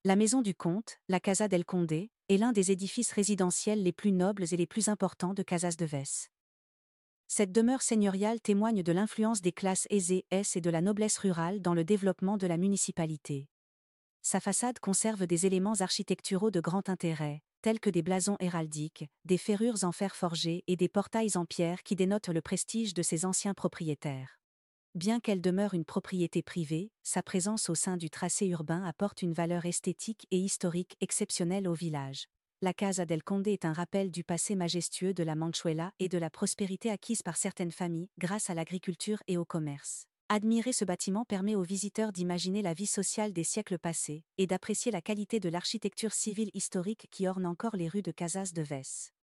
La maison du comte, la Casa del Conde, est l'un des édifices résidentiels les plus nobles et les plus importants de Casas de Ves. Cette demeure seigneuriale témoigne de l'influence des classes aisées et de la noblesse rurale dans le développement de la municipalité. Sa façade conserve des éléments architecturaux de grand intérêt, tels que des blasons héraldiques, des ferrures en fer forgé et des portails en pierre qui dénotent le prestige de ses anciens propriétaires. Bien qu'elle demeure une propriété privée, sa présence au sein du tracé urbain apporte une valeur esthétique et historique exceptionnelle au village. La Casa del Conde est un rappel du passé majestueux de la Manchuela et de la prospérité acquise par certaines familles grâce à l'agriculture et au commerce. Admirer ce bâtiment permet aux visiteurs d'imaginer la vie sociale des siècles passés et d'apprécier la qualité de l'architecture civile historique qui orne encore les rues de Casas de Ves.